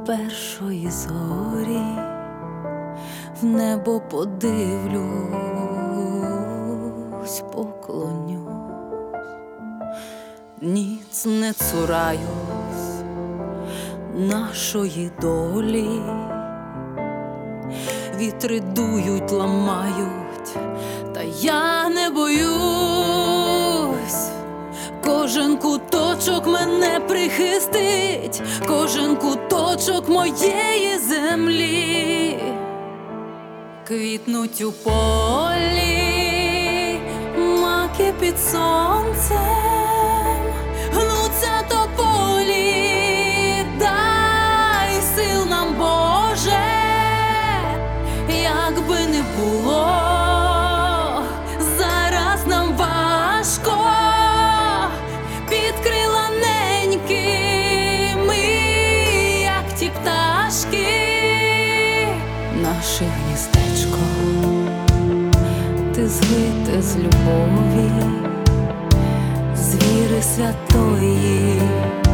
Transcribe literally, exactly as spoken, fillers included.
першої зорі в небо подивлюсь, поклонюсь, ніц не цураюсь нашої долі. Вітри дують, ламають, та я не боюсь. Кожен куточок мене прихистить, кожен куточок моєї землі. Квітнуть у полі маки під сонцем, гнуться тополі, дай сил нам, Боже. Якби не було зараз нам важко, під крила неньки ми, як ті пташки. Наше гніздечко ти злите з любові, з віри святої.